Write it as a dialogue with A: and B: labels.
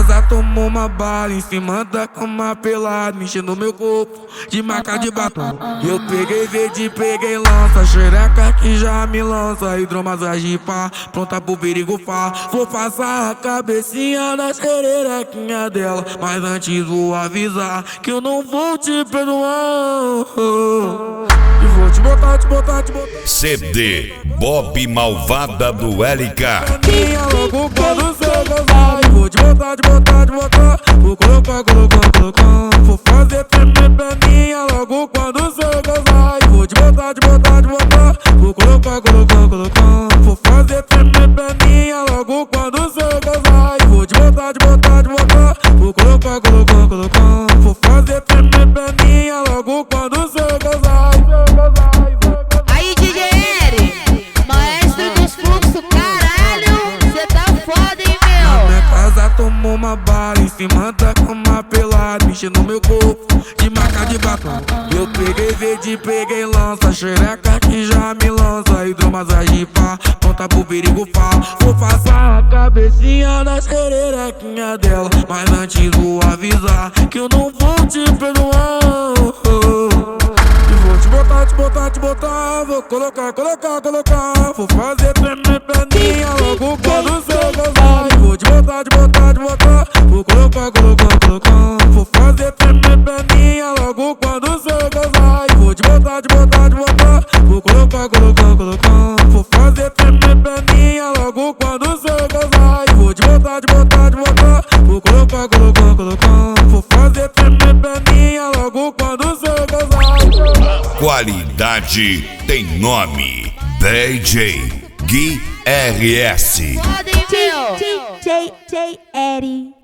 A: casa tomou uma bala em cima da cama pelado, mexendo meu corpo de marca de batom. Eu peguei verde, peguei lança, xereca que já me lança, hidromassagem pá, pronta pro perigo fá. Vou passar a cabecinha na xererequinha dela, mas antes vou avisar que eu não vou te perdoar. E vou te botar.
B: CD Bob Malvada do LK.
A: Logo quando cê gozar, e vou te botar. Vou colocar. Vou fazer tremer perninha logo quando cê gozar, e vou te botar. Vou colocar. Vou fazer tremer perninha logo quando cê gozar, e vou te botar. Vou colocar. Vou fazer tremer perninha logo quando cê gozar.
C: Aí, DJ Eri, maestro dos fluxos, caralho, cê tá foda, hein,
A: Na minha
C: meu?
A: casa tomou uma bala em cima da cama pelado, mexendo meu corpo de marca de batom. Eu peguei verde, peguei lança, xereca que já me lança, hidromassagem pá, pronta pro perigo fá. Vou passar a cabecinha na xererequinha dela, mas antes vou avisar que eu não vou te perdoar. E vou te botar, vou colocar. Vou fazer tremer perninha logo quando cê gozar, e vou te botar. Vou colocar. Vou fazer tremer perninha logo quando cê gozar, e vou te botar. Vou colocar. Vou fazer tremer perninha logo quando cê gozar, e vou te botar. Vou colocar. Vou fazer tremer perninha logo quando cê gozar.
B: Qualidade tem nome. DJ Gui RS.
C: Foda, hein, meu?
D: DJ Eri.